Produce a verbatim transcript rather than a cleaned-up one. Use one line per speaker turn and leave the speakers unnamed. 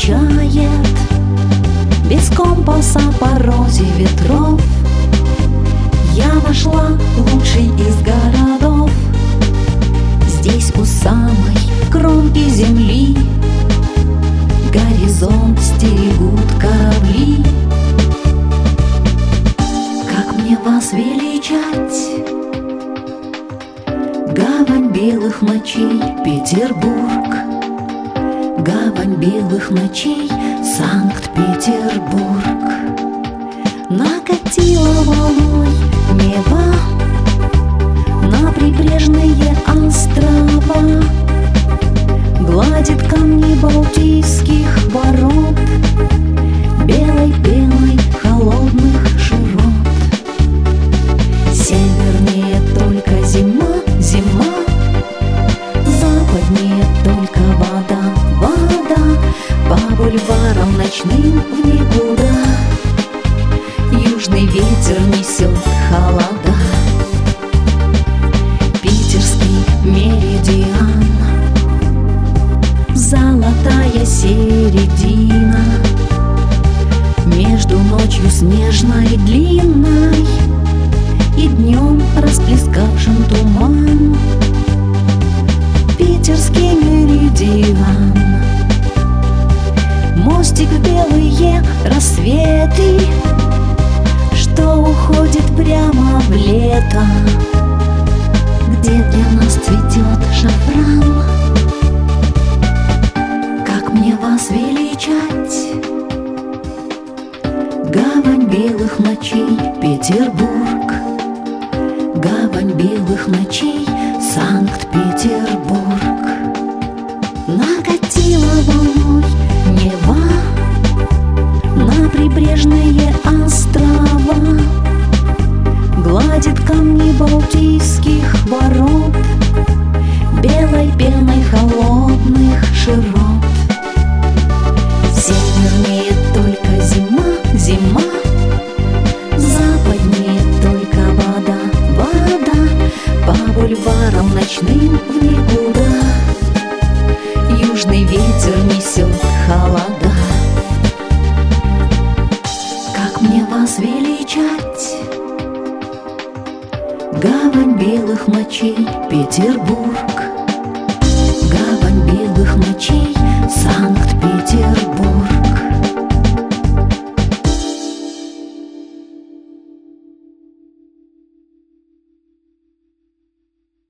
встречает без компаса по розе ветров. Я нашла лучший из городов. Здесь у самой кромки земли горизонт стерегут корабли. Как мне вас величать? Гавань белых ночей Петербург, гавань белых ночей Санкт-Петербург. Накатила волной Нева на прибрежные острова, гладит камни балтийских ворот белой пеной холодных широт. Севернее только зима, зима, западнее только вода, вода. По бульварам ночным в никуда южный ветер несет холода. Питерский меридиан, золотая середина между ночью снежной длинной и днем расплескавшим туман. Питерский меридиан, мостик в белые рассветы, что уходит прямо в лето, где для нас цветет шафран. Как мне вас величать? Гавань белых ночей Петербург, гавань белых ночей Санкт-Петербург. Накатила волной Нева на прибрежные острова, гладит камни балтийских ворот белой пеной холодных широт. Севернее только зима, зима, западнее только вода, вода. По бульварам ночным в никуда южный ветер несет холода. Как мне вас величать? Гавань белых ночей Петербург, гавань белых ночей Санкт-Петербург.